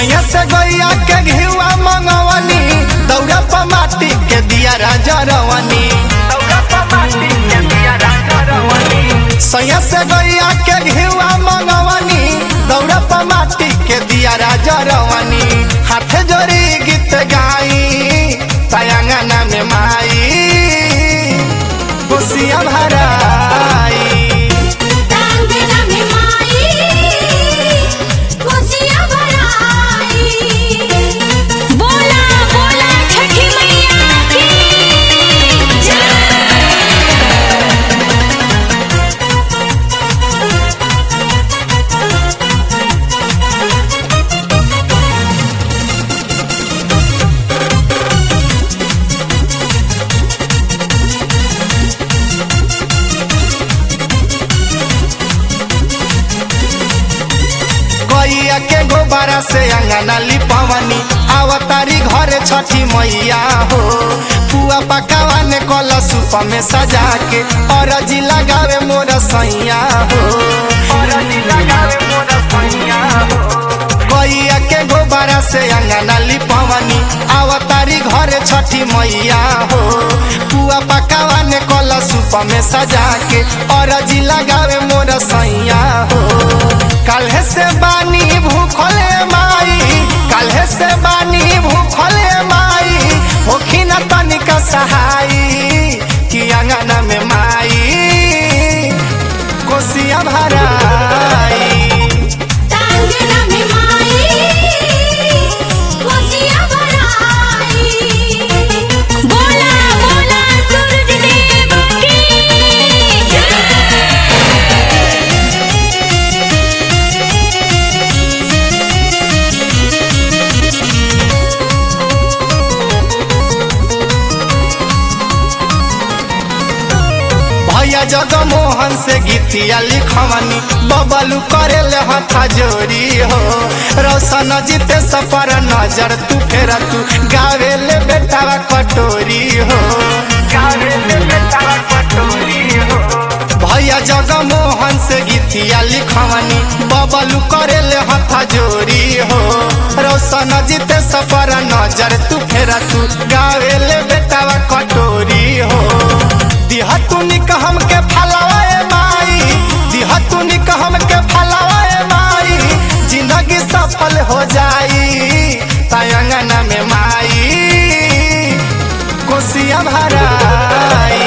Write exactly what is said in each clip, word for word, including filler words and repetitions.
सैया से गैया के घिवा मंगवनी दौरा पर माटी के दिया राजा रवानी सैया से गैया के घिवा मंगवनी दौरा पर माटी के दिया राजा रवानी हाथ जोड़ी गीत गाई तयंगना में माई कोसिया भराई गैया के गोबारा से अंगना लिपवनी आवतारी घरे छठी मैया हो पुआ पकावा ने कला सूप में सजा के अरजी लगावे मोर सैया हो गैया के गोबारा से अंगना लिपवनी आवतारी घरे छठी मैया हो पुआ पकावा ने कला सूप में सजा के अरजी लगावे मोर सैया हो काल्हे से बानी भूखले माई काल्हे से बानी भूखले माई होखी न तनिक सहाई कि अंगना में माई कोसिया भराई भैया जगमोहन से गीतिया लिखवनी बबलू करे ले हाथा जोरी हो रोशन जीते सफर नजर तू फेरा तू गावे ले बेटावा कटोरी हो गावे ले बेटावा कटोरी हो भैया जगमोहन से गीतिया लिखवनी बबलू करे ले हाथा जोरी हो रोशन जीते सफर नजर तू फेरा तू गावे ले बेटावा कटोरी हो दिहतुनी कहम के फलाए माई दिहतुनी कहम के फलाए माई जिंदगी सफल हो जाई तयंगना में माई कोसिया भराई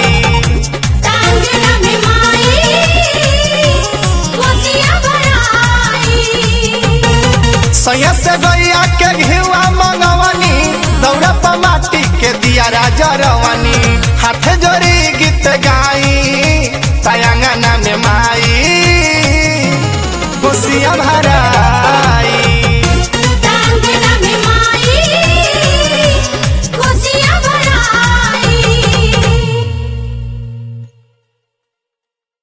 सैया से गैया के घिवा मंगवनी दौरा पर माटी के दिया राजा रवानी हाथ जोड़ी गीत गाई तयंगना में माई कोसिया भरा।